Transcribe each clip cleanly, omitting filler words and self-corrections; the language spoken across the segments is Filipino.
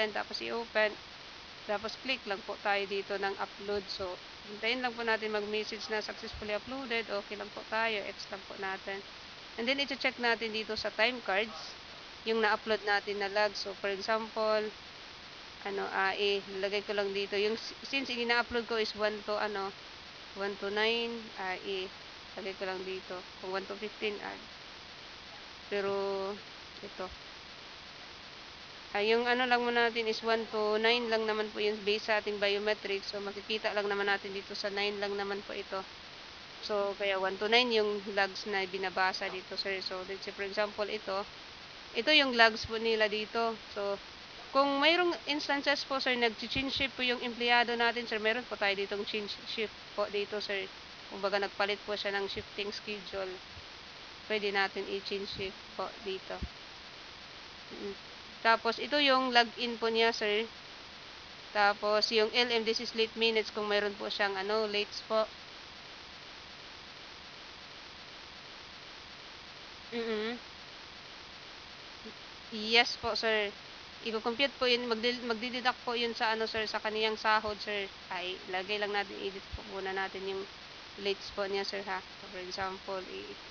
tapos i-open, tapos click lang po tayo dito ng upload. So, hintayin lang po natin mag-message na successfully uploaded, okay lang po tayo, X lang po natin. And then i-check natin dito sa time cards, yung na-upload natin na log. So, for example, ilalagay ko lang dito, yung since ina-upload ko is 1 to 1 to 9, ilagay ko lang dito, kung 1 to 15, pero ito. Yung ano lang muna natin is 1 to 9 lang naman po yung base sa ating biometrics. So, makikita lang naman natin dito sa 9 lang naman po ito. So, kaya 1 to 9 yung logs na binabasa dito, sir. So, let's say for example, ito yung logs po nila dito. So, kung mayroong instances po, sir, nag-change shift po yung empleyado natin, sir, meron po tayo ditong change shift po dito, sir. Kumbaga, nagpalit po siya ng shifting schedule. Pwede natin i-change shift po dito. Tapos, ito yung login po niya, sir. Tapos, yung LM, this is late minutes kung mayroon po siyang late po. Mm. Yes po, sir. Iko-compute po yun, magdideduct po yun sa sir, sa kaniyang sahod, sir. Ay, lagay lang natin, edit po muna natin yung late po niya, sir, ha. So, for example,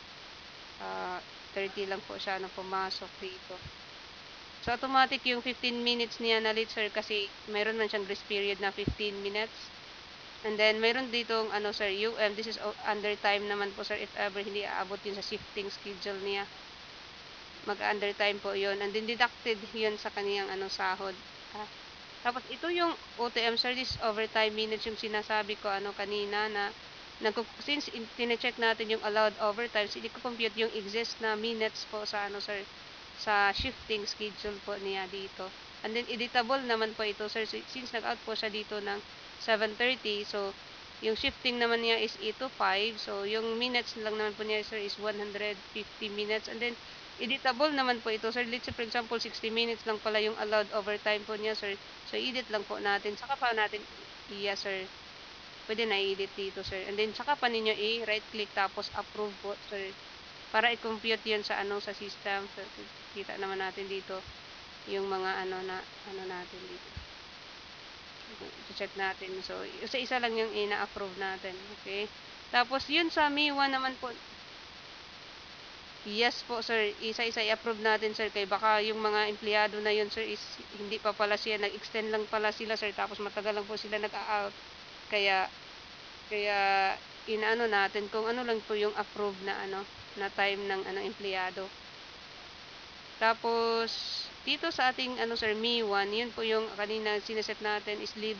30 lang po siya na pumasok dito. So, automatic yung 15 minutes niya na late, sir, kasi mayroon man siyang grace period na 15 minutes. And then, mayroon ditong, sir, this is under time naman po, sir, if ever hindi aabot yun sa shifting schedule niya. Mag-undertime po yun. And then, deducted yun sa kaniyang sahod. Ah, Tapos, ito yung OTM service overtime minutes yung sinasabi ko kanina na since tine-check natin yung allowed overtime, so i-compute yung exist na minutes po sa sir, sa shifting schedule po niya dito. And then, editable naman po ito, sir. So, since nag-out po siya dito ng 7:30, so, yung shifting naman niya is 8 to 5. So, yung minutes lang naman po niya, sir, is 150 minutes. And then, editable naman po ito, sir. Let's say, for example, 60 minutes lang pala yung allowed overtime po niya, sir. So, edit lang po natin. Saka pa natin, yes, sir. Pwede na i-edit dito, sir. And then, saka pa ninyo i-right click tapos approve po, sir. Para i-compute yun sa sa system. So, kita naman natin dito yung mga na natin dito. I-check natin. So, isa-isa lang yung ina-approve natin. Okay? Tapos, yun sa Mi1 naman po. Yes po, sir. Isa-isa i-approve natin, sir. Kay baka yung mga empleyado na yun, sir, is hindi pa pala siya. Nag-extend lang pala sila, sir. Tapos matagal lang po sila nag-a-out. Kaya, kaya inaano natin kung ano lang po yung approve na na time ng empleyado. Tapos, dito sa ating sir, Mi1, yun po yung kanina sineset natin is libre